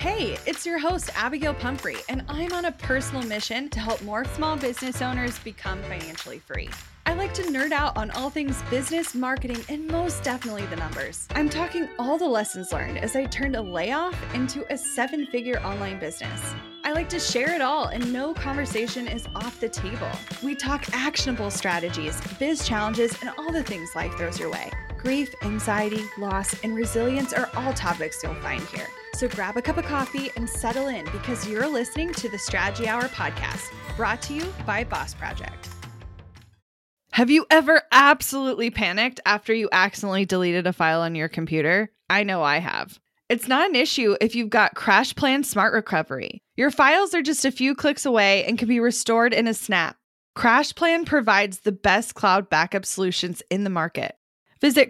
Hey, it's your host, Abigail Pumphrey, and I'm on a personal mission to help more small business owners become financially free. I like to nerd out on all things business, marketing, and most definitely the numbers. I'm talking all the lessons learned as I turned a layoff into a 7-figure online business. I like to share it all, and no conversation is off the table. We talk actionable strategies, biz challenges, and all the things life throws your way. Grief, anxiety, loss, and resilience are all topics you'll find here. So grab a cup of coffee and settle in because you're listening to the Strategy Hour podcast, brought to you by Boss Project. Have you ever absolutely panicked after you accidentally deleted a file on your computer? I know I have. It's not an issue if you've got CrashPlan Smart Recovery. Your files are just a few clicks away and can be restored in a snap. CrashPlan provides the best cloud backup solutions in the market. Visit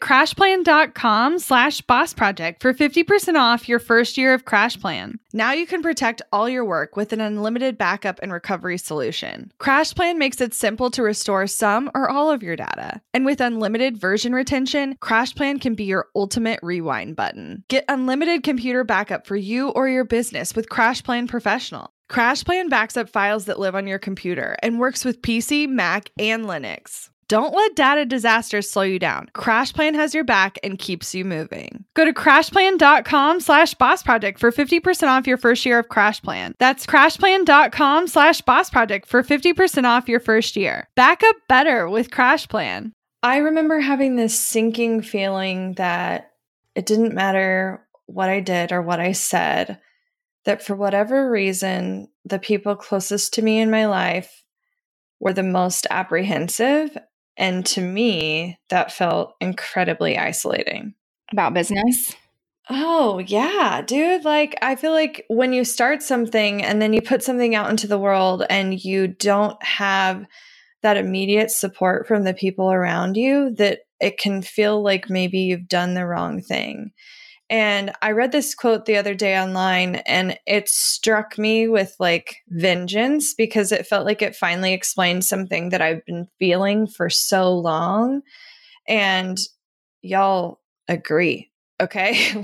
crashplan.com/bossproject for 50% off your first year of CrashPlan. Now you can protect all your work with an unlimited backup and recovery solution. CrashPlan makes it simple to restore some or all of your data. And with unlimited version retention, CrashPlan can be your ultimate rewind button. Get unlimited computer backup for you or your business with CrashPlan Professional. CrashPlan backs up files that live on your computer and works with PC, Mac, and Linux. Don't let data disasters slow you down. CrashPlan has your back and keeps you moving. Go to crashplan.com/bossproject for 50% off your first year of CrashPlan. That's crashplan.com/bossproject for 50% off your first year. Back up better with CrashPlan. I remember having this sinking feeling that it didn't matter what I did or what I said, that for whatever reason, the people closest to me in my life were the most apprehensive. And to me, that felt incredibly isolating. About business? Oh, yeah, dude. Like, I feel like when you start something and then you put something out into the world and you don't have that immediate support from the people around you, that it can feel like maybe you've done the wrong thing. And I read this quote the other day online and it struck me with like vengeance because it felt like it finally explained something that I've been feeling for so long. And y'all agree. Okay.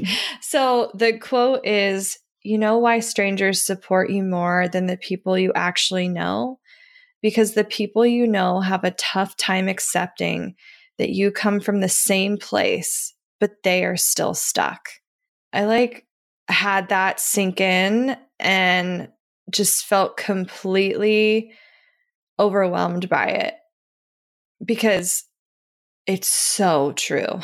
So the quote is, you know why strangers support you more than the people you actually know? Because the people you know have a tough time accepting that you come from the same place, but they are still stuck. I had that sink in and just felt completely overwhelmed by it because it's so true.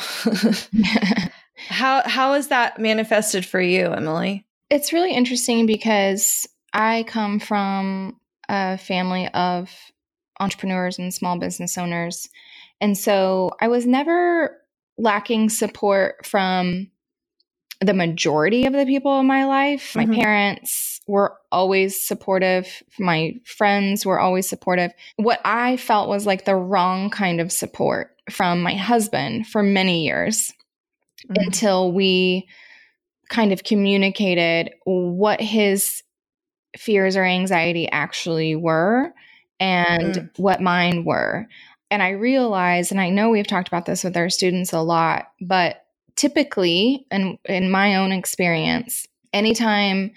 How is that manifested for you, Emily? It's really interesting because I come from a family of entrepreneurs and small business owners. And so I was never lacking support from the majority of the people in my life. My parents were always supportive. My friends were always supportive. What I felt was like the wrong kind of support from my husband for many years until we kind of communicated what his fears or anxiety actually were and what mine were. And I realized, and I know we've talked about this with our students a lot, but typically, and in my own experience, anytime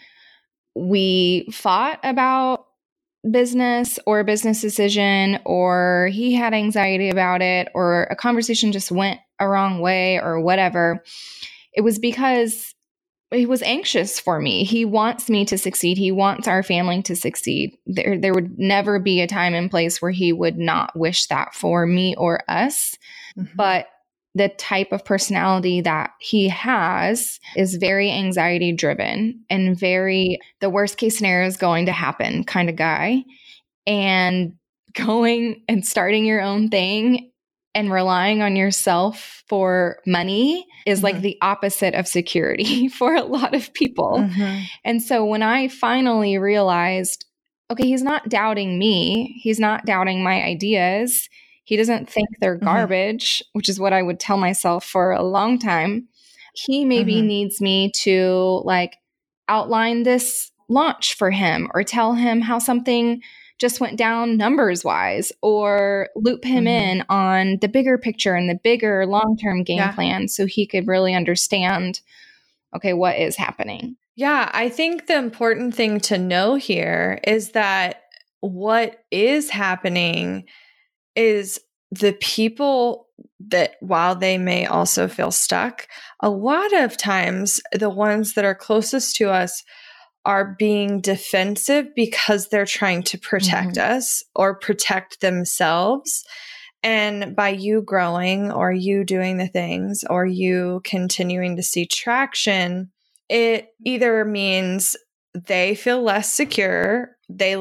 we fought about business or a business decision, or he had anxiety about it, or a conversation just went a wrong way or whatever, it was because he was anxious for me. He wants me to succeed. He wants our family to succeed. There would never be a time and place where he would not wish that for me or us. But the type of personality that he has is very anxiety driven and very the worst case scenario is going to happen kind of guy. And going and starting your own thing and relying on yourself for money is like the opposite of security for a lot of people. And so when I finally realized, okay, he's not doubting me. He's not doubting my ideas. He doesn't think they're garbage, which is what I would tell myself for a long time. He maybe needs me to like outline this launch for him or tell him how something just went down numbers wise, or loop him in on the bigger picture and the bigger long-term game plan so he could really understand, okay, what is happening. Yeah, I think the important thing to know here is that what is happening is the people that, while they may also feel stuck, a lot of times the ones that are closest to us are being defensive because they're trying to protect us or protect themselves. And by you growing or you doing the things or you continuing to see traction, it either means they feel less secure,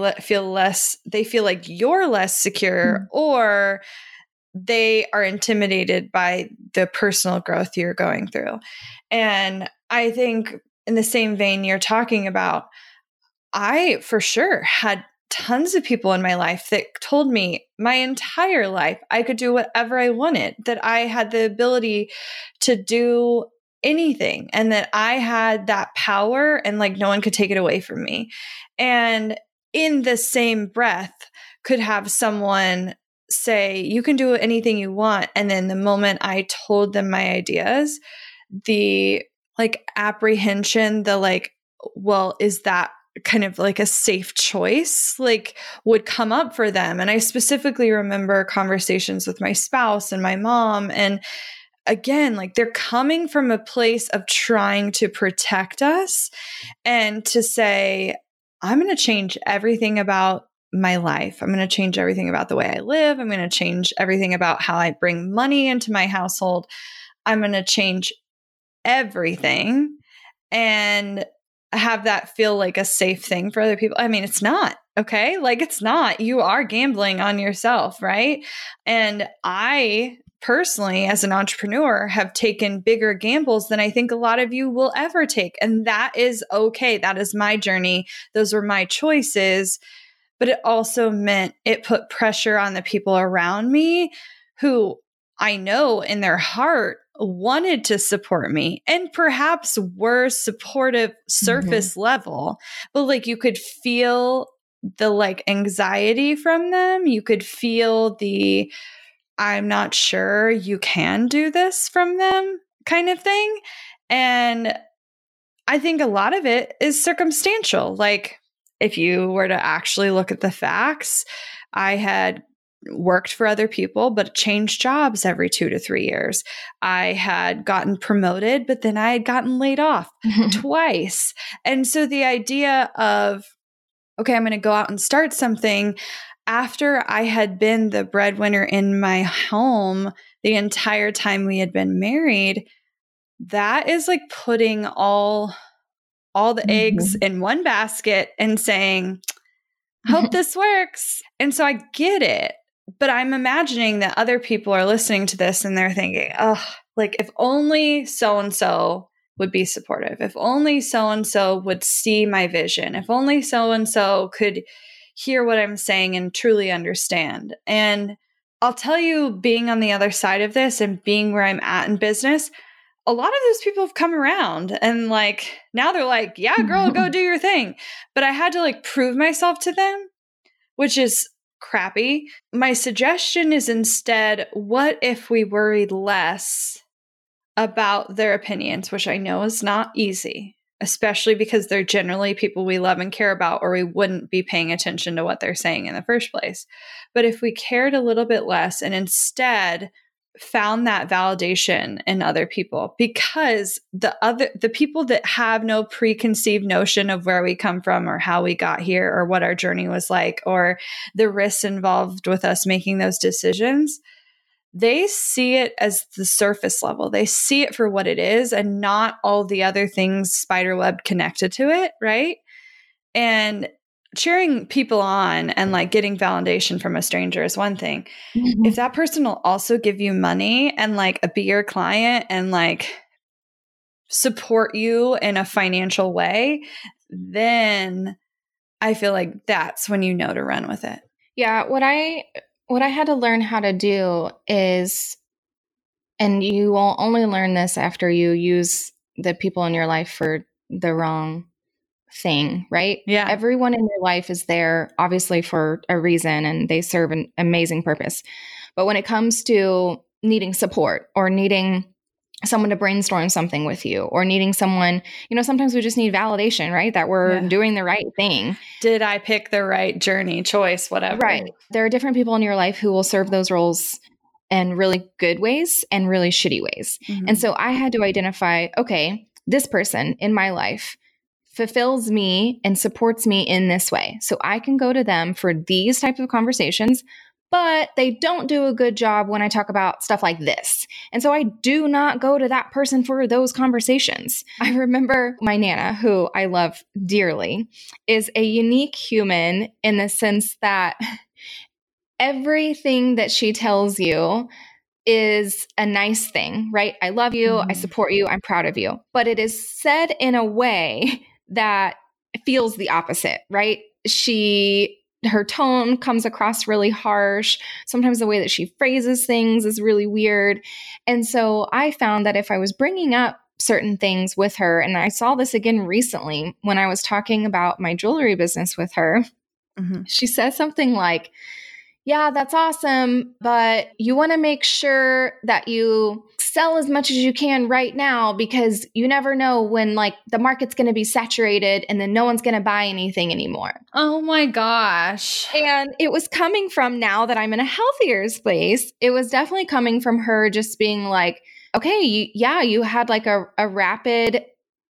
they feel like you're less secure, or they are intimidated by the personal growth you're going through. And I think in the same vein you're talking about, I for sure had tons of people in my life that told me my entire life I could do whatever I wanted, that I had the ability to do anything, and that I had that power and like no one could take it away from me. And in the same breath, could have someone say, you can do anything you want. And then the moment I told them my ideas, the like apprehension, the like, well, is that kind of like a safe choice, like would come up for them. And I specifically remember conversations with my spouse and my mom. And again, like they're coming from a place of trying to protect us and to say, I'm going to change everything about my life. I'm going to change everything about the way I live. I'm going to change everything about how I bring money into my household. I'm going to change everything and have that feel like a safe thing for other people. I mean, it's not, okay? Like it's not. You are gambling on yourself, right? And I personally, as an entrepreneur, have taken bigger gambles than I think a lot of you will ever take. And that is okay. That is my journey. Those were my choices. But it also meant it put pressure on the people around me who I know in their heart wanted to support me and perhaps were supportive surface level, but like you could feel the like anxiety from them. You could feel the, I'm not sure you can do this from them kind of thing. And I think a lot of it is circumstantial. Like if you were to actually look at the facts, I had worked for other people, but changed jobs every 2 to 3 years. I had gotten promoted, but then I had gotten laid off twice. And so the idea of, okay, I'm going to go out and start something after I had been the breadwinner in my home the entire time we had been married, that is like putting all the eggs in one basket and saying, hope this works. And so I get it. But I'm imagining that other people are listening to this and they're thinking, oh, like if only so-and-so would be supportive, if only so-and-so would see my vision, if only so-and-so could hear what I'm saying and truly understand. And I'll tell you, being on the other side of this and being where I'm at in business, a lot of those people have come around and like, now they're like, yeah, girl, go do your thing. But I had to like prove myself to them, which is crappy. My suggestion is instead, what if we worried less about their opinions, which I know is not easy, especially because they're generally people we love and care about, or we wouldn't be paying attention to what they're saying in the first place. But if we cared a little bit less and instead found that validation in other people, because the people that have no preconceived notion of where we come from or how we got here or what our journey was like or the risks involved with us making those decisions, they see it as the surface level. They see it for what it is and not all the other things spiderweb connected to it, right? And cheering people on and like getting validation from a stranger is one thing. If that person will also give you money and like be your client and like support you in a financial way, then I feel like that's when you know to run with it. Yeah, what I had to learn how to do is, and you will only learn this after you use the people in your life for the wrong thing, right? Yeah. Everyone in your life is there obviously for a reason and they serve an amazing purpose. But when it comes to needing support or needing someone to brainstorm something with you, or needing someone, sometimes we just need validation, right? That we're doing the right thing. Did I pick the right journey, choice, whatever? Right. There are different people in your life who will serve those roles in really good ways and really shitty ways. And so I had to identify, okay, this person in my life fulfills me and supports me in this way. So I can go to them for these types of conversations, but they don't do a good job when I talk about stuff like this. And so I do not go to that person for those conversations. I remember my Nana, who I love dearly, is a unique human in the sense that everything that she tells you is a nice thing, right? I love you. I support you. I'm proud of you. But it is said in a way that feels the opposite, right? Her tone comes across really harsh. Sometimes the way that she phrases things is really weird. And so I found that if I was bringing up certain things with her, and I saw this again recently when I was talking about my jewelry business with her, she says something like, yeah, that's awesome, but you want to make sure that you sell as much as you can right now, because you never know when the market's going to be saturated and then no one's going to buy anything anymore. Oh my gosh. And it was coming from, now that I'm in a healthier space, it was definitely coming from her just being like, okay, you had a rapid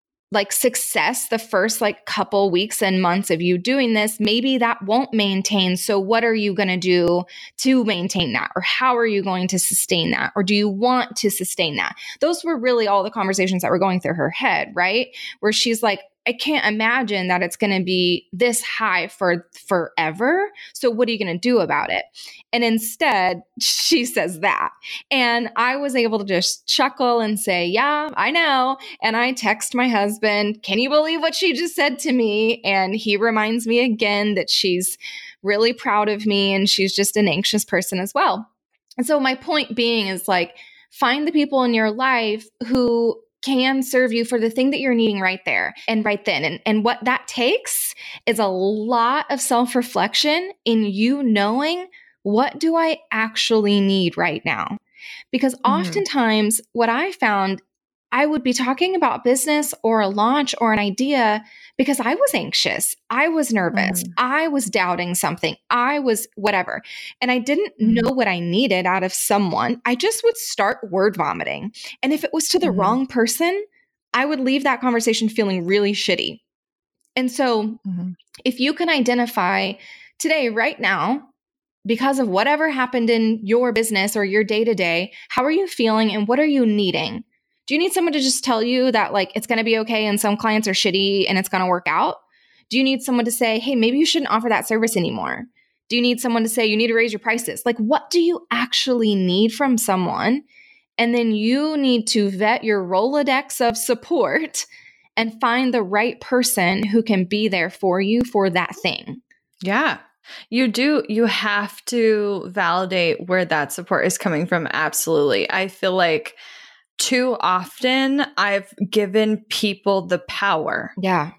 success the first couple weeks and months of you doing this. Maybe that won't maintain. So what are you going to do to maintain that? Or how are you going to sustain that? Or do you want to sustain that? Those were really all the conversations that were going through her head, right? Where she's like, I can't imagine that it's going to be this high for forever. So what are you going to do about it? And instead, she says that. And I was able to just chuckle and say, yeah, I know. And I text my husband, can you believe what she just said to me? And he reminds me again that she's really proud of me and she's just an anxious person as well. And so my point being is find the people in your life who can serve you for the thing that you're needing right there and right then. And what that takes is a lot of self-reflection in you knowing, what do I actually need right now? Because oftentimes what I found, I would be talking about business or a launch or an idea because I was anxious. I was nervous. I was doubting something. I was whatever. And I didn't know what I needed out of someone. I just would start word vomiting. And if it was to the wrong person, I would leave that conversation feeling really shitty. And so if you can identify today, right now, because of whatever happened in your business or your day-to-day, how are you feeling and what are you needing? Do you need someone to just tell you that it's going to be okay and some clients are shitty and it's going to work out? Do you need someone to say, hey, maybe you shouldn't offer that service anymore? Do you need someone to say you need to raise your prices? What do you actually need from someone? And then you need to vet your Rolodex of support and find the right person who can be there for you for that thing. Yeah. You do. You have to validate where that support is coming from. Absolutely. I feel like too often I've given people the power. Yeah.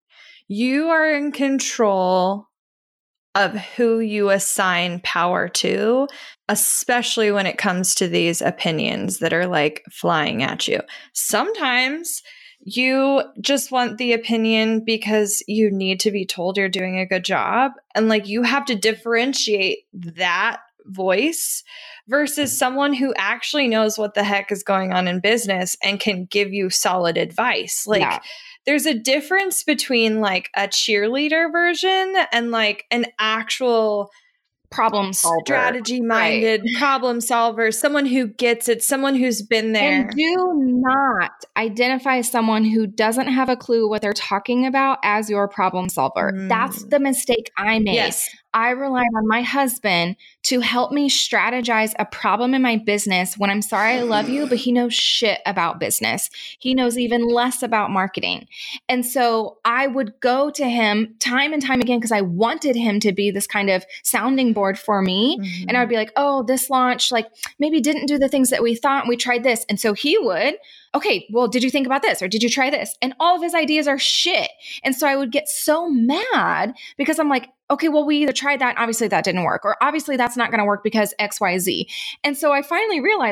You are in control of who you assign power to, especially when it comes to these opinions that are flying at you. Sometimes you just want the opinion because you need to be told you're doing a good job. And you have to differentiate that voice versus someone who actually knows what the heck is going on in business and can give you solid advice. There's a difference between a cheerleader version and an actual problem solver, strategy minded problem solver, someone who gets it, someone who's been there. And do not identify someone who doesn't have a clue what they're talking about as your problem solver. That's the mistake I made. Yes. I relied on my husband to help me strategize a problem in my business when I'm sorry, I love you, but he knows shit about business. He knows even less about marketing. And so I would go to him time and time again because I wanted him to be this kind of sounding board for me. And I would be like, oh, this launch, maybe didn't do the things that we thought. We tried this. And so he would, okay, well, did you think about this? Or did you try this? And all of his ideas are shit. And so I would get so mad because I'm like, okay, well, we either tried that. Obviously that didn't work. Or obviously that's not going to work because X, Y, Z. And so I finally realized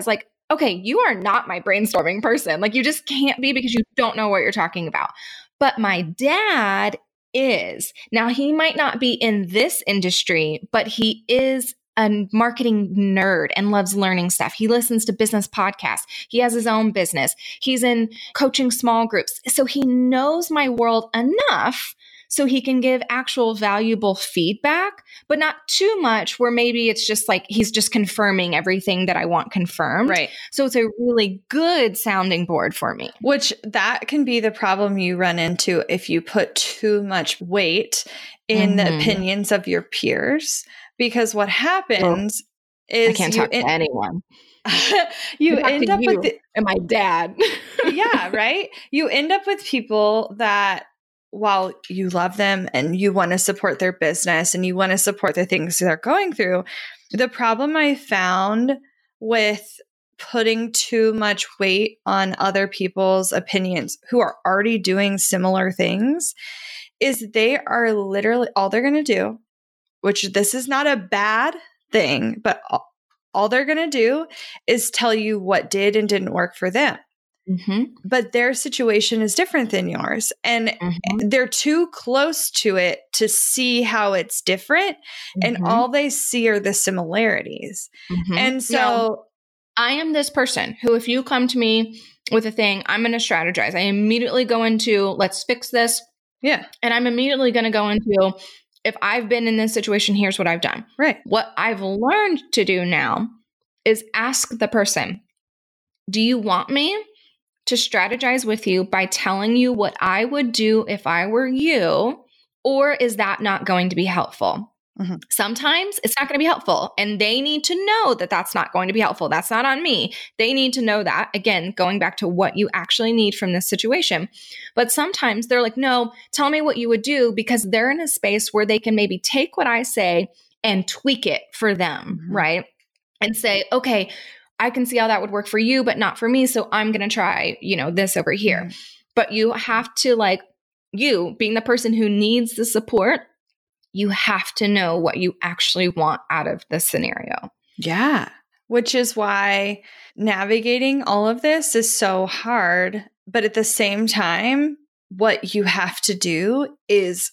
okay, you are not my brainstorming person. Like, you just can't be because you don't know what you're talking about. But my dad is. Now, he might not be in this industry, but he is a marketing nerd and loves learning stuff. He listens to business podcasts. He has his own business. He's in coaching small groups. So he knows my world enough so he can give actual valuable feedback, but not too much where maybe it's just like he's just confirming everything that I want confirmed. Right. So it's a really good sounding board for me. Which that can be the problem you run into if you put too much weight in the opinions of your peers. Because what happens is I can't talk to anyone. You end up with and my dad. Yeah, right? You end up with people that, while you love them and you want to support their business and you want to support the things they're going through, the problem I found with putting too much weight on other people's opinions who are already doing similar things is they are literally, all they're going to do, which this is not a bad thing, but all they're going to do is tell you what did and didn't work for them. But their situation is different than yours. And they're too close to it to see how it's different. And all they see are the similarities. And so now, I am this person who, if you come to me with a thing, I'm going to strategize. I immediately go into, let's fix this. Yeah. And I'm immediately going to go into, if I've been in this situation, here's what I've done. Right. What I've learned to do now is ask the person, do you want me to strategize with you by telling you what I would do if I were you? Or is that not going to be helpful? Sometimes it's not going to be helpful, and they need to know that that's not going to be helpful. That's not on me. They need to know that. Again, going back to what you actually need from this situation. But sometimes they're like, no, tell me what you would do, because they're in a space where they can maybe take what I say and tweak it for them, right? And say, okay, I can see how that would work for you, but not for me. So I'm going to try, this over here. But you have to, like, you being the person who needs the support, you have to know what you actually want out of the scenario. Yeah. Which is why navigating all of this is so hard. But at the same time, what you have to do is,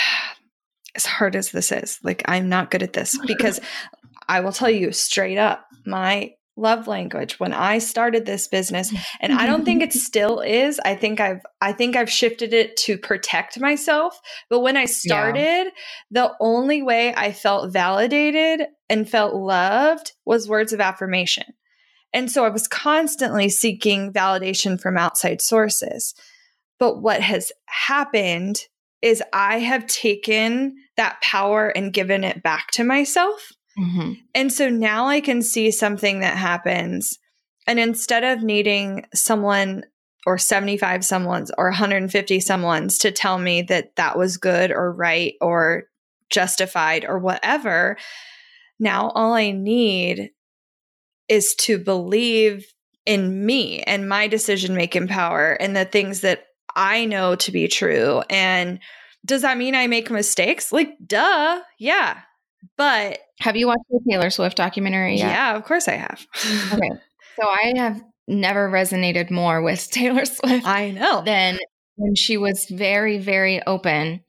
as hard as this is, like, I'm not good at this, because I will tell you straight up, my love language when I started this business, and I don't think it still is. I think I've shifted it to protect myself. But when I started, the only way I felt validated and felt loved was words of affirmation. And so I was constantly seeking validation from outside sources. But what has happened is I have taken that power and given it back to myself. And so now I can see something that happens, and instead of needing someone or 75 someone's or 150 someone's to tell me that that was good or right or justified or whatever, now all I need is to believe in me and my decision-making power and the things that I know to be true. And does that mean I make mistakes? Like, duh. Yeah. But have you watched the Taylor Swift documentary yet? Yeah, of course I have. Okay. So I have never resonated more with Taylor Swift. I know. Than when she was very, very open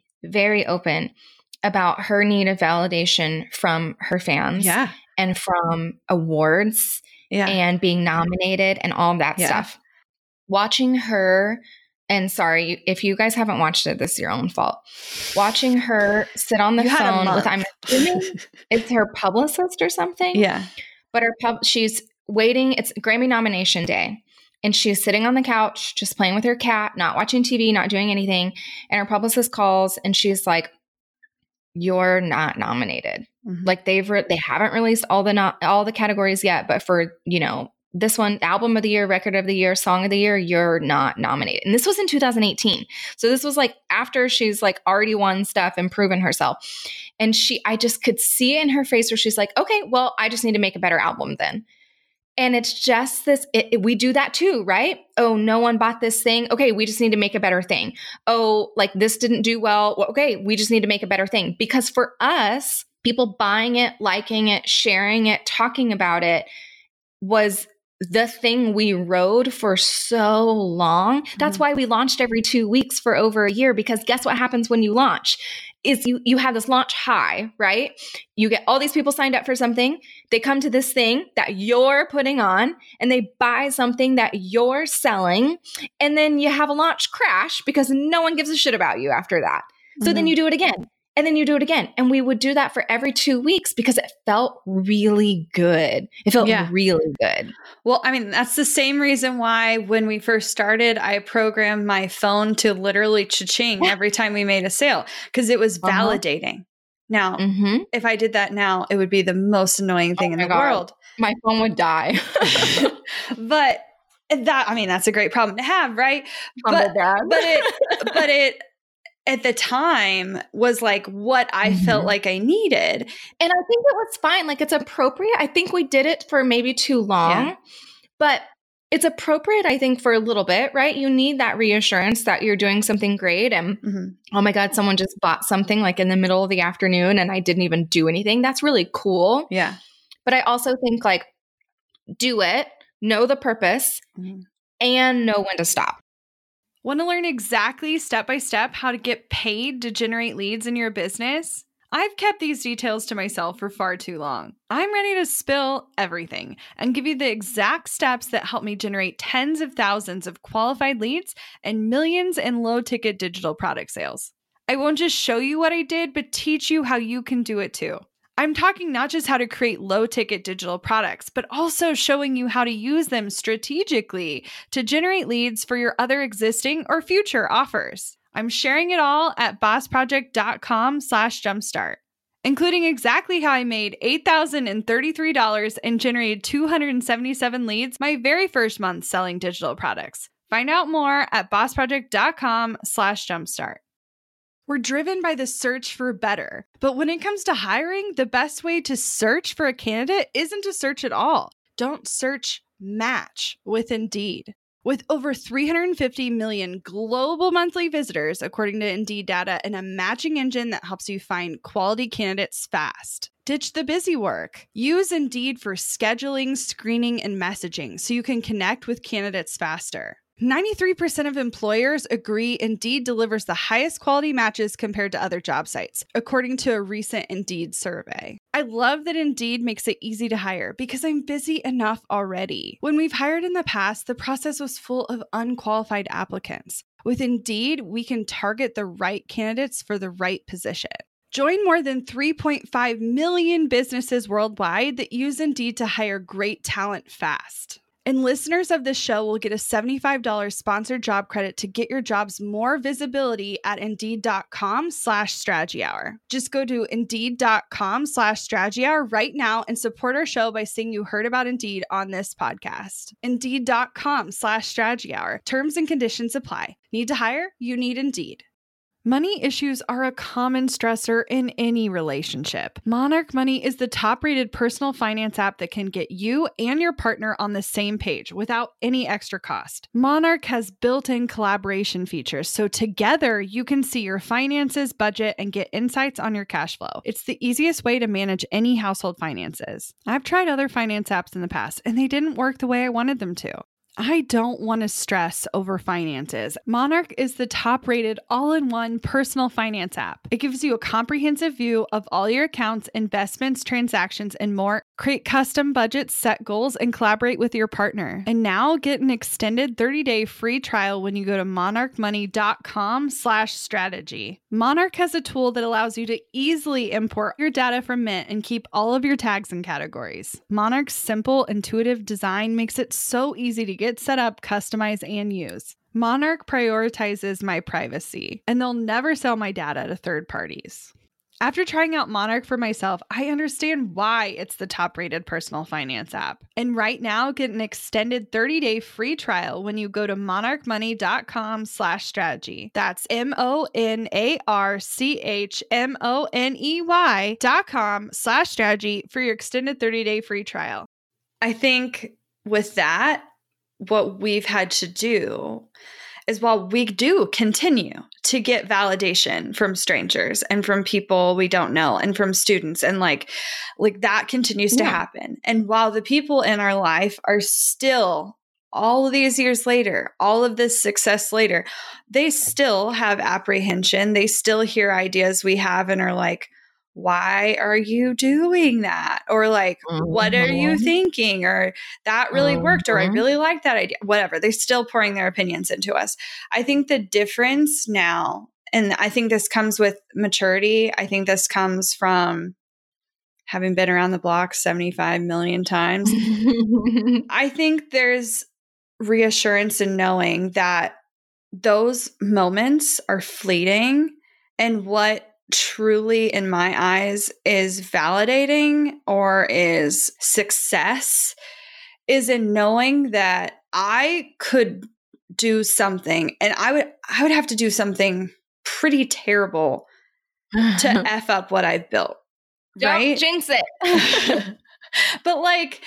about her need of validation from her fans. Yeah. And from awards. Yeah. And being nominated and all that stuff. Watching her, and sorry, if you guys haven't watched it, this is your own fault. Watching her sit on the phone with, I'm assuming it's her publicist or something. Yeah. But she's waiting. It's Grammy nomination day. And she's sitting on the couch, just playing with her cat, not watching TV, not doing anything. And her publicist calls and she's like, you're not nominated. Like they haven't released all the categories yet, but for, this one, album of the year, record of the year, song of the year, you're not nominated. And this was in 2018. So this was like after she's like already won stuff and proven herself. And I just could see it in her face where she's like, okay, well, I just need to make a better album then. And it's just this, we do that too, right? Oh, no one bought this thing. Okay, we just need to make a better thing. Oh, like this didn't do well. Okay, we just need to make a better thing. Because for us, people buying it, liking it, sharing it, talking about it was the thing we rode for so long. That's why we launched every 2 weeks for over a year, because guess what happens when you launch is you have this launch high, right? You get all these people signed up for something. They come to this thing that you're putting on and they buy something that you're selling. And then you have a launch crash because no one gives a shit about you after that. So then you do it again. And then you do it again. And we would do that for every 2 weeks because it felt really good. It felt really good. Well, I mean, that's the same reason why when we first started, I programmed my phone to literally cha-ching every time we made a sale because it was validating. Now, if I did that now, it would be the most annoying thing in the world. My phone would die. But that's a great problem to have, right? But it at the time was like what I felt like I needed. And I think it was fine. Like, it's appropriate. I think we did it for maybe too long, but it's appropriate, I think, for a little bit, right? You need that reassurance that you're doing something great. And oh my God, someone just bought something like in the middle of the afternoon and I didn't even do anything. That's really cool. Yeah. But I also think, like, do it, know the purpose, and know when to stop. Want to learn exactly step-by-step how to get paid to generate leads in your business? I've kept these details to myself for far too long. I'm ready to spill everything and give you the exact steps that help me generate tens of thousands of qualified leads and millions in low-ticket digital product sales. I won't just show you what I did, but teach you how you can do it too. I'm talking not just how to create low-ticket digital products, but also showing you how to use them strategically to generate leads for your other existing or future offers. I'm sharing it all at bossproject.com/jumpstart, including exactly how I made $8,033 and generated 277 leads my very first month selling digital products. Find out more at bossproject.com/jumpstart. We're driven by the search for better. But when it comes to hiring, the best way to search for a candidate isn't to search at all. Don't search, match with Indeed. With over 350 million global monthly visitors, according to Indeed data, and a matching engine that helps you find quality candidates fast. Ditch the busy work. Use Indeed for scheduling, screening, and messaging so you can connect with candidates faster. 93% of employers agree Indeed delivers the highest quality matches compared to other job sites, according to a recent Indeed survey. I love that Indeed makes it easy to hire because I'm busy enough already. When we've hired in the past, the process was full of unqualified applicants. With Indeed, we can target the right candidates for the right position. Join more than 3.5 million businesses worldwide that use Indeed to hire great talent fast. And listeners of this show will get a $75 sponsored job credit to get your jobs more visibility at Indeed.com/Strategy Hour. Just go to Indeed.com/Strategy Hour right now and support our show by saying you heard about Indeed on this podcast. Indeed.com/Strategy Hour. Terms and conditions apply. Need to hire? You need Indeed. Money issues are a common stressor in any relationship. Monarch Money is the top-rated personal finance app that can get you and your partner on the same page without any extra cost. Monarch has built-in collaboration features, so together you can see your finances, budget, and get insights on your cash flow. It's the easiest way to manage any household finances. I've tried other finance apps in the past, and they didn't work the way I wanted them to. I don't want to stress over finances. Monarch is the top-rated all-in-one personal finance app. It gives you a comprehensive view of all your accounts, investments, transactions, and more. Create custom budgets, set goals, and collaborate with your partner. And now get an extended 30-day free trial when you go to monarchmoney.com/strategy. Monarch has a tool that allows you to easily import your data from Mint and keep all of your tags and categories. Monarch's simple, intuitive design makes it so easy to get set up, customize, and use. Monarch prioritizes my privacy, and they'll never sell my data to third parties. After trying out Monarch for myself, I understand why it's the top-rated personal finance app. And right now, get an extended 30-day free trial when you go to monarchmoney.com/strategy. That's monarchmoney.com/strategy for your extended 30-day free trial. I think with that, what we've had to do is while we do continue to get validation from strangers and from people we don't know and from students and like that continues to happen. And while the people in our life are still, all of these years later, all of this success later, they still have apprehension. They still hear ideas we have and are like, why are you doing that? Or like, what are you thinking? Or that really worked, or I really like that idea, whatever. They're still pouring their opinions into us. I think the difference now, and I think this comes with maturity. I think this comes from having been around the block 75 million times. I think there's reassurance in knowing that those moments are fleeting, and what truly in my eyes is validating or is success is in knowing that I could do something, and I would have to do something pretty terrible to F up what I've built. Right? Don't jinx it. But like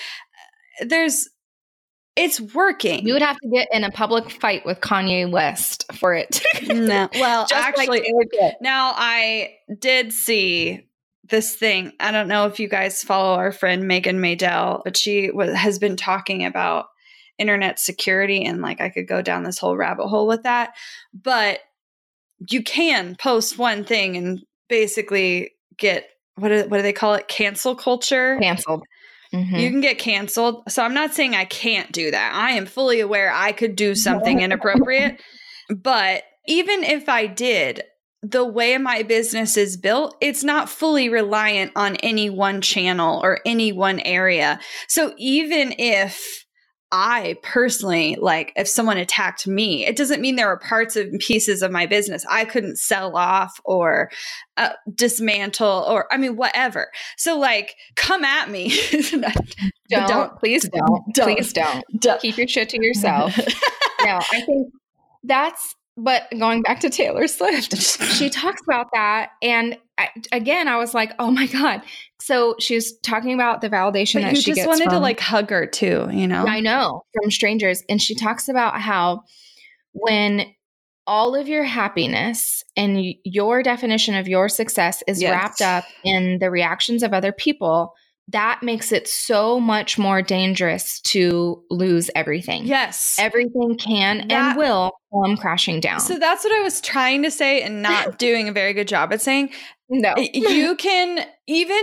it's working. You would have to get in a public fight with Kanye West for it. No. Well, Just actually, like now I did see this thing. I don't know if you guys follow our friend Megan Maydell, but she has been talking about internet security, and like I could go down this whole rabbit hole with that. But you can post one thing and basically get, what do they call it? Cancel culture. Canceled. Mm-hmm. You can get canceled. So I'm not saying I can't do that. I am fully aware I could do something inappropriate. But even if I did, the way my business is built, it's not fully reliant on any one channel or any one area. So even if I personally, like if someone attacked me, it doesn't mean there were parts and pieces of my business I couldn't sell off or dismantle or, I mean, whatever. So like, come at me. Please don't. Keep your shit to yourself. No, I think but going back to Taylor Swift, she talks about that. And I was like, oh my God. So she's talking about the validation that she gets. You just wanted to like hug her too, you know? I know, from strangers. And she talks about how when all of your happiness and your definition of your success is wrapped up in the reactions of other people, that makes it so much more dangerous to lose everything. Yes. Everything can and will come crashing down. So that's what I was trying to say and not doing a very good job at saying. No. You can, even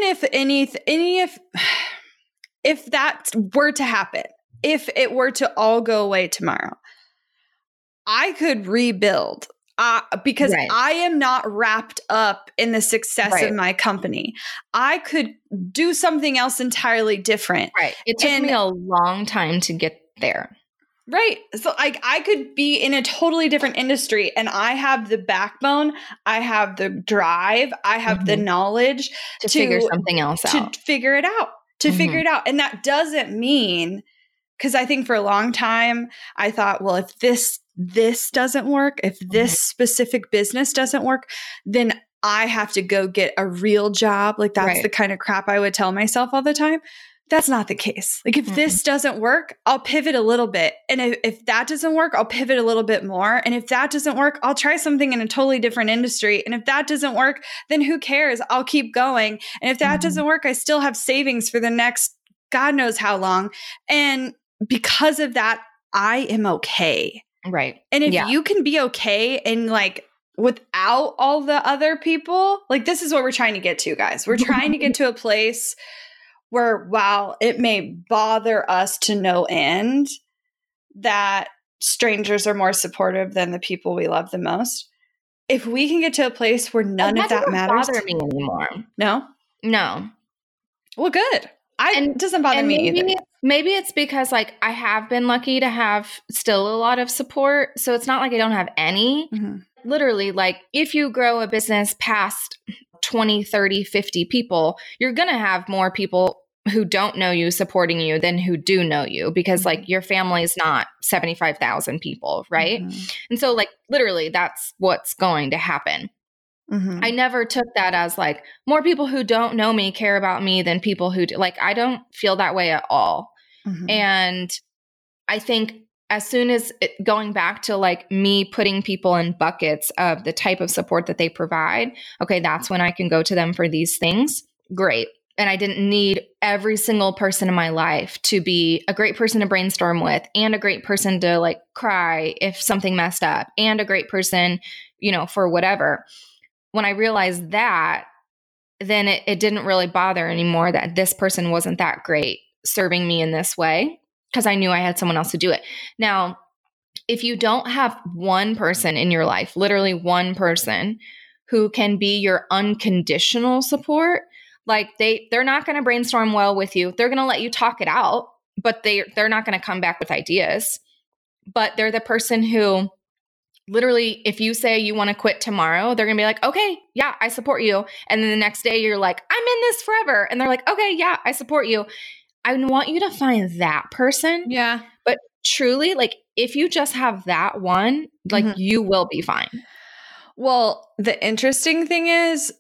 if that were to happen, if it were to all go away tomorrow, I could rebuild. Because I am not wrapped up in the success of my company. I could do something else entirely different. Right. It took me a long time to get there. Right. So I could be in a totally different industry, and I have the backbone, I have the drive, I have the knowledge to figure something else out. To figure it out. Figure it out. And that doesn't mean, because I think for a long time I thought, well, if this doesn't work, if this specific business doesn't work, then I have to go get a real job. Like that's the kind of crap I would tell myself all the time. That's not the case. Like if this doesn't work, I'll pivot a little bit. And if that doesn't work, I'll pivot a little bit more. And if that doesn't work, I'll try something in a totally different industry. And if that doesn't work, then who cares? I'll keep going. And if that doesn't work, I still have savings for the next God knows how long. And because of that, I am okay. Right. And if you can be okay and like without all the other people, like this is what we're trying to get to, guys. We're trying to get to a place where, while it may bother us to no end that strangers are more supportive than the people we love the most, if we can get to a place where none of that matters. Doesn't bother me anymore. No. Well, good. It doesn't bother me either. Maybe it's because like I have been lucky to have still a lot of support. So it's not like I don't have any. Literally, like if you grow a business past 20, 30, 50 people, you're going to have more people who don't know you supporting you than who do know you, because like your family is not 75,000 people, right? And so like literally that's what's going to happen. I never took that as like more people who don't know me care about me than people who do. Like I don't feel that way at all. And I think as soon as going back to like me putting people in buckets of the type of support that they provide, okay, that's when I can go to them for these things. Great. And I didn't need every single person in my life to be a great person to brainstorm with and a great person to like cry if something messed up and a great person, for whatever. When I realized that, then it didn't really bother anymore that this person wasn't that great serving me in this way, because I knew I had someone else to do it. Now, if you don't have one person in your life, literally one person who can be your unconditional support, like they're not going to brainstorm well with you. They're going to let you talk it out, but they're not going to come back with ideas. But they're the person who literally, if you say you want to quit tomorrow, they're going to be like, okay, yeah, I support you. And then the next day you're like, I'm in this forever. And they're like, okay, yeah, I support you. I want you to find that person. Yeah. But truly, like if you just have that one, like you will be fine. Well, the interesting thing is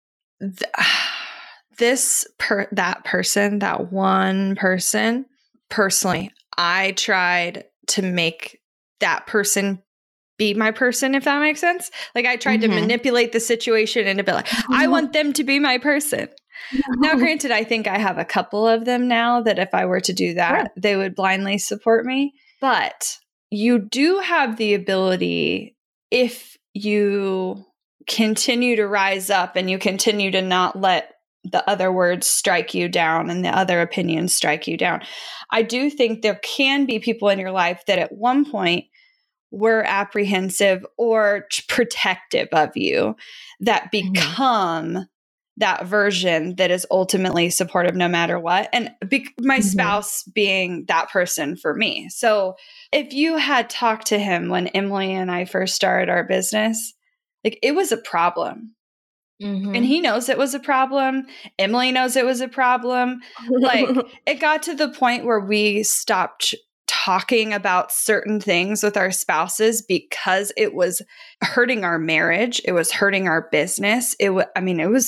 that one person, personally, I tried to make that person be my person, if that makes sense. Like I tried to manipulate the situation and to be like, I want them to be my person. Now, granted, I think I have a couple of them now that if I were to do that, they would blindly support me. But you do have the ability, if you continue to rise up and you continue to not let the other words strike you down and the other opinions strike you down. I do think there can be people in your life that at one point were apprehensive or protective of you that become that version that is ultimately supportive no matter what. And my spouse being that person for me. So if you had talked to him when Emily and I first started our business, like it was a problem. And he knows it was a problem. Emily knows it was a problem. Like it got to the point where we stopped talking about certain things with our spouses because it was hurting our marriage. It was hurting our business. It was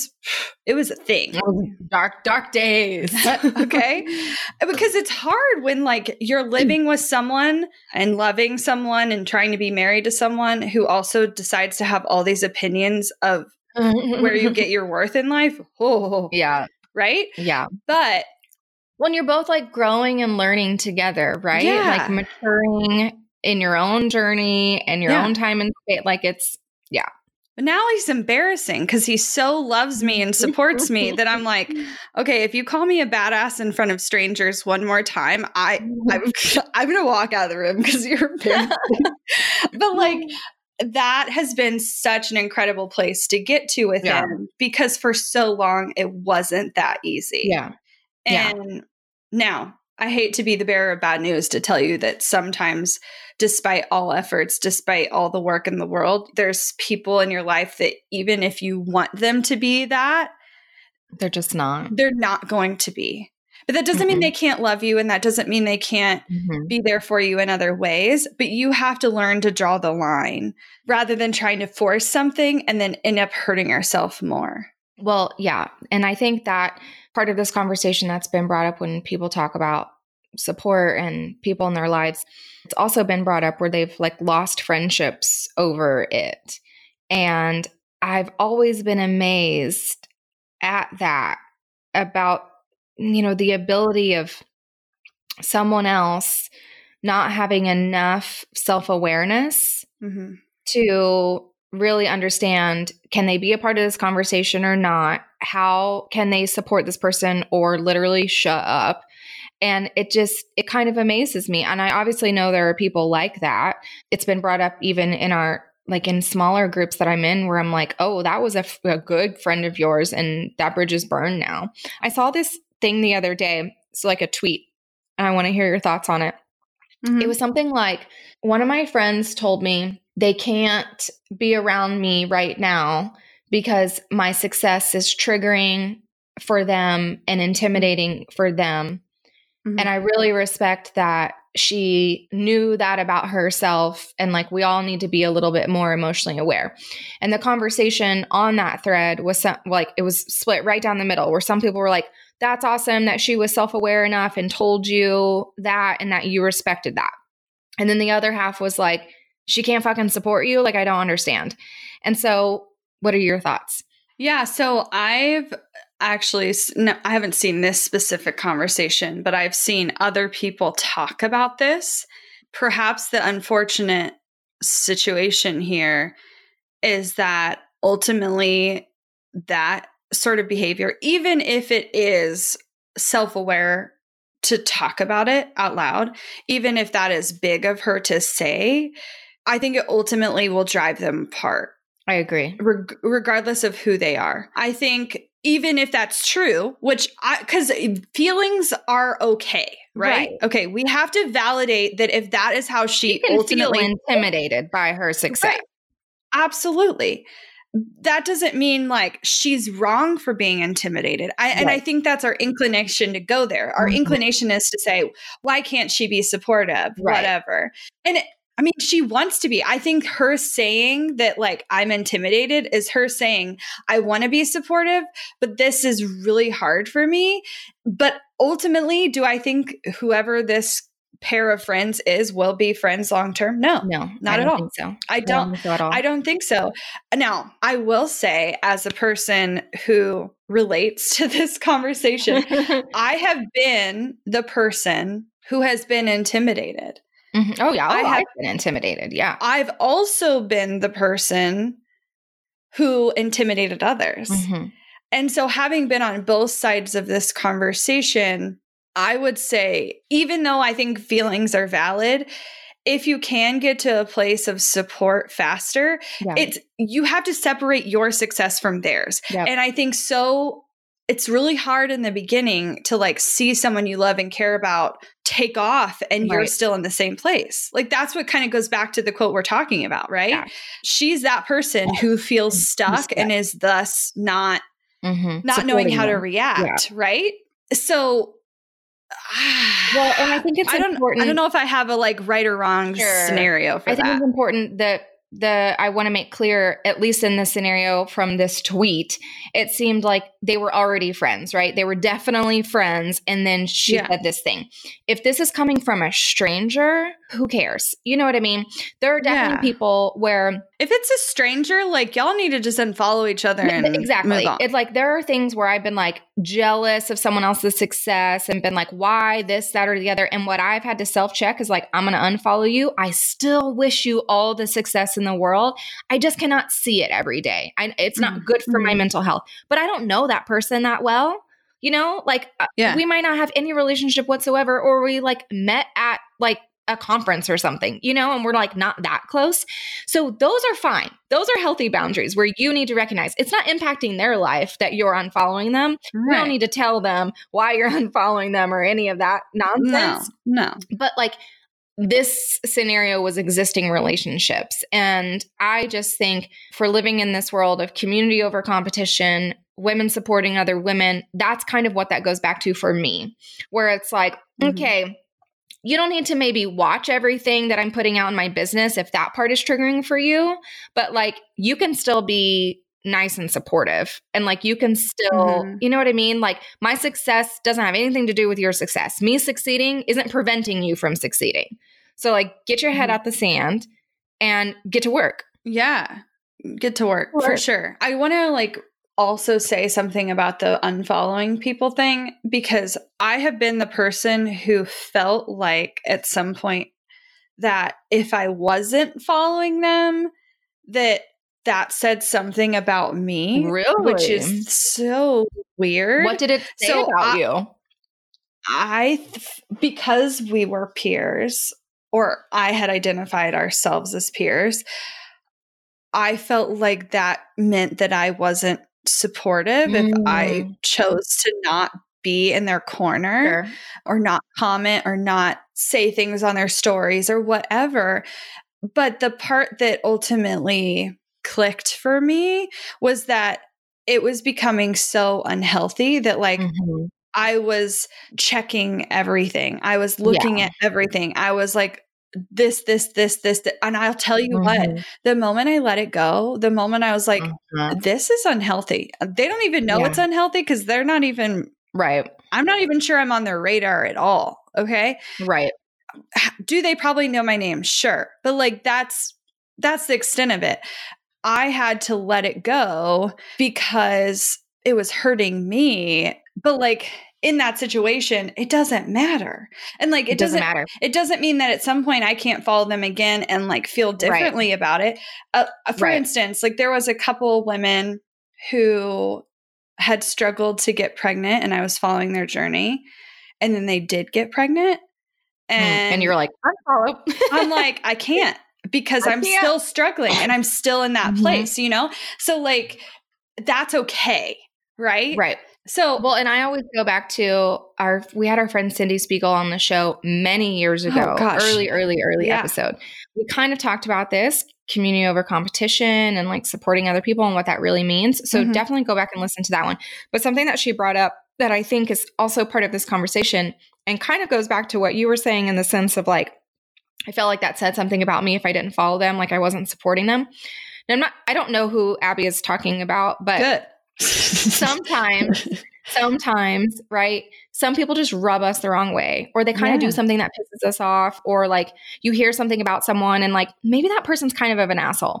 a thing. Dark days. Okay. Because it's hard when like you're living with someone and loving someone and trying to be married to someone who also decides to have all these opinions of where you get your worth in life. Oh, yeah. Right? Yeah. But when you're both like growing and learning together, right? Yeah. Like maturing in your own journey and your own time and space. Like it's, But now he's embarrassing because he so loves me and supports me that I'm like, okay, if you call me a badass in front of strangers one more time, I'm going to walk out of the room because you're embarrassing. But like, that has been such an incredible place to get to with him because for so long it wasn't that easy. Yeah. And now I hate to be the bearer of bad news to tell you that sometimes, despite all efforts, despite all the work in the world, there's people in your life that even if you want them to be that, they're just not. They're not going to be. But that doesn't mean they can't love you, and that doesn't mean they can't be there for you in other ways. But you have to learn to draw the line rather than trying to force something and then end up hurting yourself more. Well, yeah. And I think that part of this conversation that's been brought up when people talk about support and people in their lives, it's also been brought up where they've like lost friendships over it. And I've always been amazed at that about, the ability of someone else not having enough self-awareness to really understand, can they be a part of this conversation or not? How can they support this person or literally shut up? And it kind of amazes me. And I obviously know there are people like that. It's been brought up even in our, like in smaller groups that I'm in where I'm like, oh, that was a good friend of yours and that bridge is burned now. I saw this thing the other day. It's like a tweet and I want to hear your thoughts on it. It was something like, one of my friends told me they can't be around me right now because my success is triggering for them and intimidating for them. And I really respect that she knew that about herself. And like, we all need to be a little bit more emotionally aware. And the conversation on that thread was it was split right down the middle where some people were like, that's awesome that she was self-aware enough and told you that and that you respected that. And then the other half was like, she can't fucking support you. Like, I don't understand. And so what are your thoughts? Yeah. So I've actually, no, I haven't seen this specific conversation, but I've seen other people talk about this. Perhaps the unfortunate situation here is that ultimately that sort of behavior, even if it is self-aware to talk about it out loud, even if that is big of her to say, I think it ultimately will drive them apart. I agree. Regardless of who they are. I think even if that's true, because feelings are okay, right? Okay, we have to validate that if that is how she ultimately feel intimidated by her success. Right. Absolutely. That doesn't mean like she's wrong for being intimidated. And I think that's our inclination to go there. Our inclination is to say, why can't she be supportive? Whatever. And I mean, she wants to be. I think her saying that, like, I'm intimidated is her saying, I want to be supportive, but this is really hard for me. But ultimately, do I think whoever this pair of friends will be friends long term? No, not at all. Think so. I don't think so. Now, I will say, as a person who relates to this conversation, I have been the person who has been intimidated. Oh, yeah. I've been intimidated. Yeah. I've also been the person who intimidated others. And so having been on both sides of this conversation, I would say, even though I think feelings are valid, if you can get to a place of support faster, you have to separate your success from theirs. And I think it's really hard in the beginning to like see someone you love and care about take off and you're still in the same place. Like that's what kind of goes back to the quote we're talking about, right? Yeah. She's that person who feels stuck and is thus not knowing how to react, right? So well, and I think it's important. I don't know if I have a like right or wrong scenario for that. I think it's important that I want to make clear, at least in this scenario from this tweet, it seemed like they were already friends, right? They were definitely friends. And then she said this thing. If this is coming from a stranger, who cares? You know what I mean? There are definitely people where if it's a stranger, like y'all need to just unfollow each other and exactly. move on. It's like there are things where I've been like jealous of someone else's success and been like, why this, that, or the other. And what I've had to self-check is like, I'm going to unfollow you. I still wish you all the success in the world. I just cannot see it every day. It's not good for my mental health, but I don't know that person that well. You know, like we might not have any relationship whatsoever, or we like met at like a conference or something, you know, and we're like not that close. So those are fine. Those are healthy boundaries where you need to recognize it's not impacting their life that you're unfollowing them. You don't need to tell them why you're unfollowing them or any of that nonsense. No. But like this scenario was existing relationships. And I just think for living in this world of community over competition, women supporting other women, that's kind of what that goes back to for me, where it's like, okay, you don't need to maybe watch everything that I'm putting out in my business if that part is triggering for you, but like you can still be nice and supportive and like you can still, you know what I mean? Like my success doesn't have anything to do with your success. Me succeeding isn't preventing you from succeeding. So like get your head out the sand and get to work. Yeah. Get to work for sure. I want to like also say something about the unfollowing people thing, because I have been the person who felt like at some point that if I wasn't following them, that said something about me. Really? Which is so weird. What did it say about you? Because we were peers, or I had identified ourselves as peers, I felt like that meant that I wasn't supportive if I chose to not be in their corner or not comment or not say things on their stories or whatever. But the part that ultimately clicked for me was that it was becoming so unhealthy that like I was checking everything. I was looking at everything. I was like, this. And I'll tell you what, the moment I let it go, the moment I was like, this is unhealthy. They don't even know it's unhealthy because they're not even, I'm not even sure I'm on their radar at all. Okay. Right. do they probably know my name? Sure. But like, that's the extent of it. I had to let it go because it was hurting me. But like in that situation, it doesn't matter. And like, it doesn't matter. It doesn't mean that at some point I can't follow them again and like feel differently about it. For instance, like there was a couple of women who had struggled to get pregnant and I was following their journey. And then they did get pregnant. And you're like, unfollow. I'm like, I can't because I'm still struggling and I'm still in that place, you know? So like, that's okay. Right. Right. So, well, and I always go back to we had our friend Cindy Spiegel on the show many years ago, early episode. We kind of talked about this community over competition and like supporting other people and what that really means. So definitely go back and listen to that one. But something that she brought up that I think is also part of this conversation and kind of goes back to what you were saying in the sense of like, I felt like that said something about me if I didn't follow them, like I wasn't supporting them. And I don't know who Abby is talking about, but good. sometimes, right? Some people just rub us the wrong way, or they kind of do something that pisses us off, or like you hear something about someone and like maybe that person's kind of an asshole.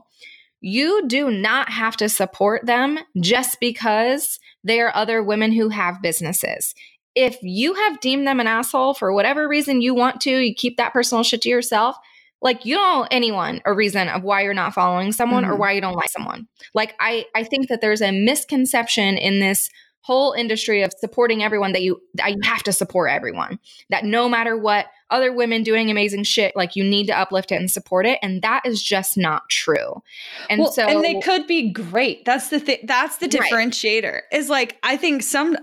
You do not have to support them just because there are other women who have businesses. If you have deemed them an asshole for whatever reason you want to, you keep that personal shit to yourself. Like you don't owe anyone a reason of why you're not following someone or why you don't like someone. Like I think that there's a misconception in this whole industry of supporting everyone that you have to support everyone, that no matter what other women doing amazing shit, like you need to uplift it and support it. And that is just not true. And and they could be great. That's the thing. That's the differentiator is like, I think some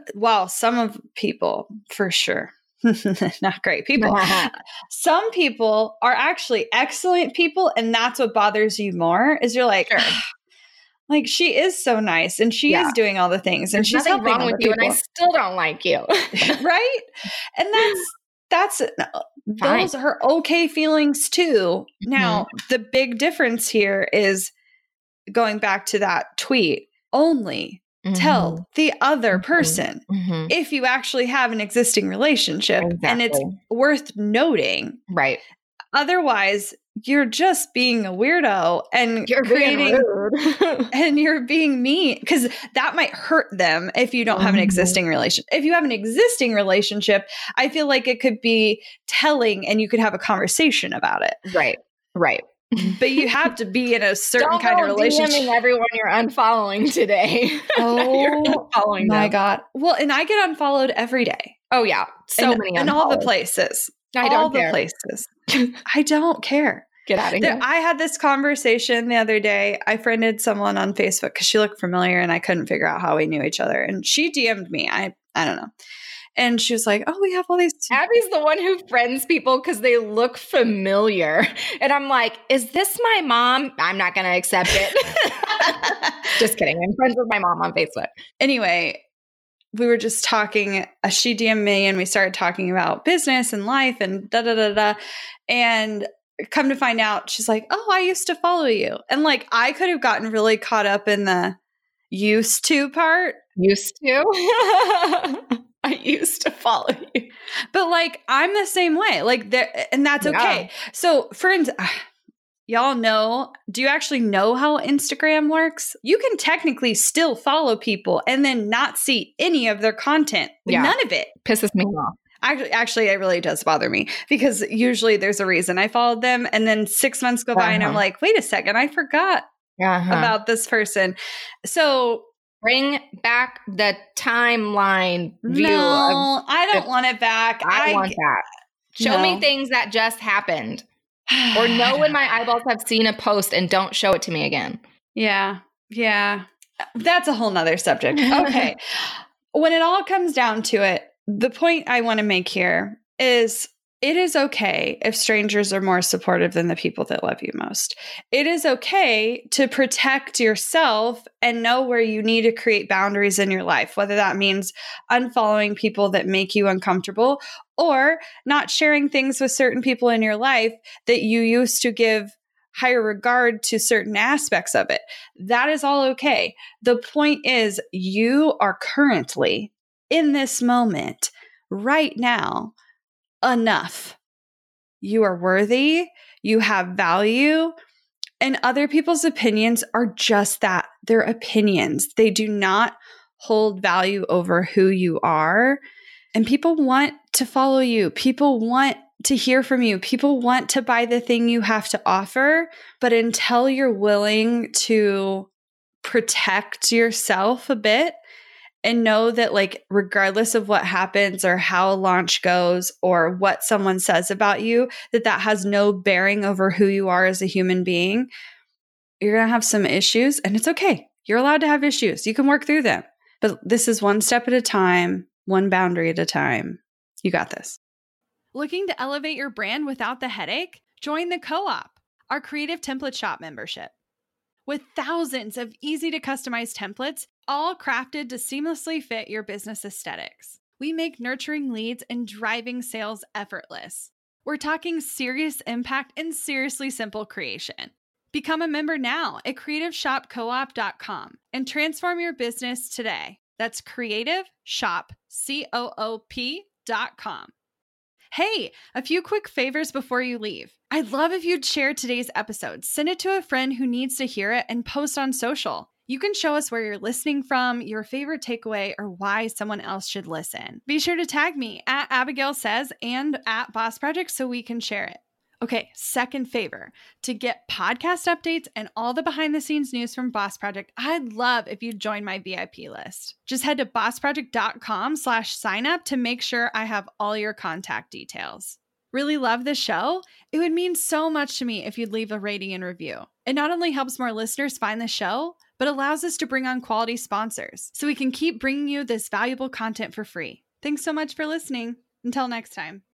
of people for sure, not great people. Some people are actually excellent people. And that's what bothers you more is you're like, like she is so nice and she is doing all the things and she's helping wrong with you people. And I still don't like you. Right. And that's those are okay feelings too. Now, the big difference here is going back to that tweet, only tell the other person if you actually have an existing relationship and it's worth noting. Right. Otherwise, you're just being a weirdo and you're creating and you're being mean because that might hurt them if you don't have an existing relationship. If you have an existing relationship, I feel like it could be telling and you could have a conversation about it. Right. Right. But you have to be in a certain kind of relationship. DMing everyone you're unfollowing today. Oh my God. Well, and I get unfollowed every day. Oh yeah. Many in all the places. All the places. I don't care. Get out of here. I had this conversation the other day. I friended someone on Facebook because she looked familiar and I couldn't figure out how we knew each other. And she DM'd me. I don't know. And she was like, oh, we have all these. Abby's the one who friends people because they look familiar. And I'm like, is this my mom? I'm not going to accept it. Just kidding. I'm friends with my mom on Facebook. Anyway, we were just talking. She DM'd me and we started talking about business and life and da-da-da-da. And come to find out, she's like, oh, I used to follow you. And like, I could have gotten really caught up in the used to part. Used to? I used to follow you. But like, I'm the same way. Like, and that's okay. So friends, y'all know, do you actually know how Instagram works? You can technically still follow people and then not see any of their content. Yeah. None of it. Pisses me off. Actually, it really does bother me because usually there's a reason I followed them. And then 6 months go by and I'm like, wait a second, I forgot about this person. So bring back the timeline view. No, I don't want it back. I want that. Show me things that just happened. Or know when my eyeballs have seen a post and don't show it to me again. Yeah. Yeah. That's a whole nother subject. Okay. When it all comes down to it, the point I want to make here is it is okay if strangers are more supportive than the people that love you most. It is okay to protect yourself and know where you need to create boundaries in your life, whether that means unfollowing people that make you uncomfortable or not sharing things with certain people in your life that you used to give higher regard to certain aspects of it. That is all okay. The point is you are currently in this moment right now enough. you are worthy, you have value, and other people's opinions are just that. They're opinions. They do not hold value over who you are. And people want to follow you. People want to hear from you. People want to buy the thing you have to offer. But until you're willing to protect yourself a bit and know that, like, regardless of what happens or how a launch goes or what someone says about you, that has no bearing over who you are as a human being, you're going to have some issues, and it's okay. You're allowed to have issues. You can work through them. But this is one step at a time, one boundary at a time. You got this. Looking to elevate your brand without the headache? Join the Co-op, our creative template shop membership. With thousands of easy to customize templates, all crafted to seamlessly fit your business aesthetics, we make nurturing leads and driving sales effortless. We're talking serious impact and seriously simple creation. Become a member now at creativeshopcoop.com and transform your business today. That's creativeshopcoop.com. Hey, a few quick favors before you leave. I'd love if you'd share today's episode, send it to a friend who needs to hear it, and post on social. You can show us where you're listening from, your favorite takeaway, or why someone else should listen. Be sure to tag me at Abigail Says and at Boss Project so we can share it. Okay, second favor, to get podcast updates and all the behind the scenes news from Boss Project, I'd love if you'd join my VIP list. Just head to bossproject.com/sign up to make sure I have all your contact details. Really love the show? It would mean so much to me if you'd leave a rating and review. It not only helps more listeners find the show, but allows us to bring on quality sponsors so we can keep bringing you this valuable content for free. Thanks so much for listening. Until next time.